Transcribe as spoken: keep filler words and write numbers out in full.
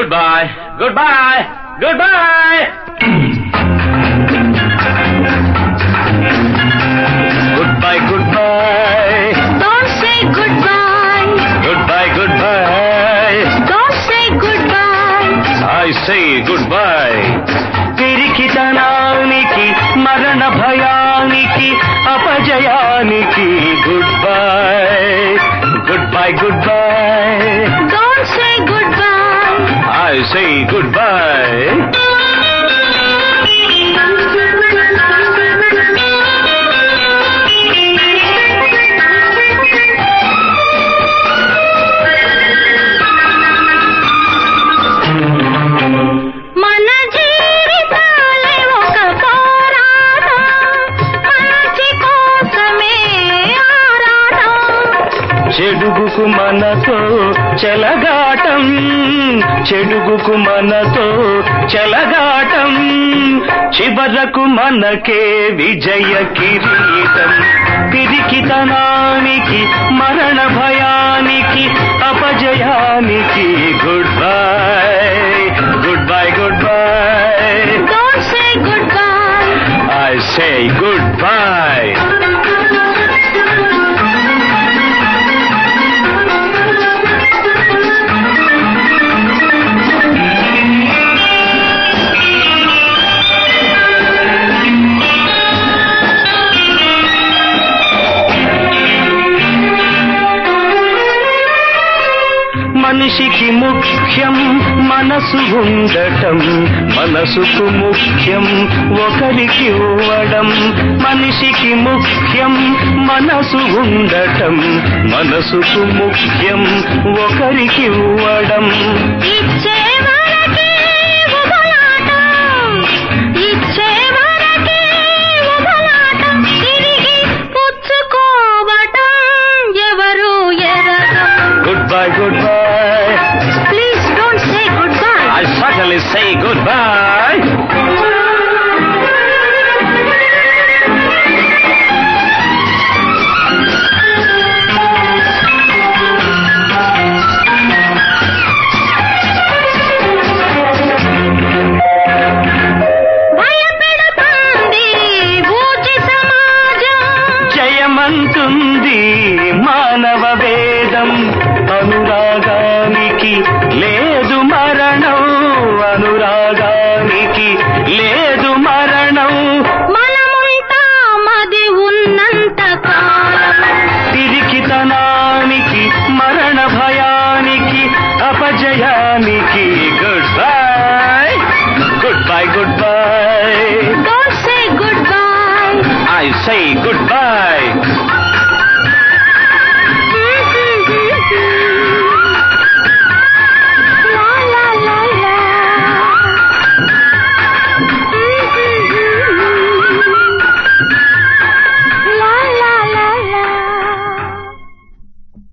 Goodbye. Goodbye. Goodbye. Goodbye, goodbye. Don't say goodbye. Goodbye, goodbye. Don't say goodbye. I say goodbye. పిరికితనానికి మరణ భయానికి అపజయానికి goodbye. Goodbye, goodbye. Don't say goodbye. I say goodbye. మన జీవితాలే ఒక పోరాటం, మంచి కోసమే ఆరాటం. చెడుగుకు మనతో చెలగాటం, చెడుగుకు మనతో చెలగాటం, చివరకు మనకే విజయ కిరీటం. పిరికితనానికి మరణ భయానికి అపజయానికి goodbye. Goodbye, goodbye. Don't say goodbye. I say goodbye. మనిషికి ముఖ్యం మనసు ఉండటం, మనసుకు ముఖ్యం ఒకరికి ఇవ్వడం. మనిషికి ముఖ్యం మనసు ఉండటం, మనసుకు ముఖ్యం ఒకరికి ఇవ్వడం. ఇచ్చే వరకే ఉబలాటం, ఇచ్చే వరకే ఉబలాటం, తిరిగి పుచ్చుకోవటం ఎవరు ఎరగం. Goodbye, goodbye. Please don't say goodbye. I certainly say goodbye. భయపెడుతుంది ఊచి సమాజం, జయమంటుంది మానవ వేదం. అనురాగానికి లేదు మరణం, అనురాగానికి లేదు మరణం. మనముంటామది ఉన్నంత కాలం. పిరికితనానికి మరణ భయానికి అపజయానికి goodbye. Goodbye, goodbye. Don't say goodbye. I say goodbye.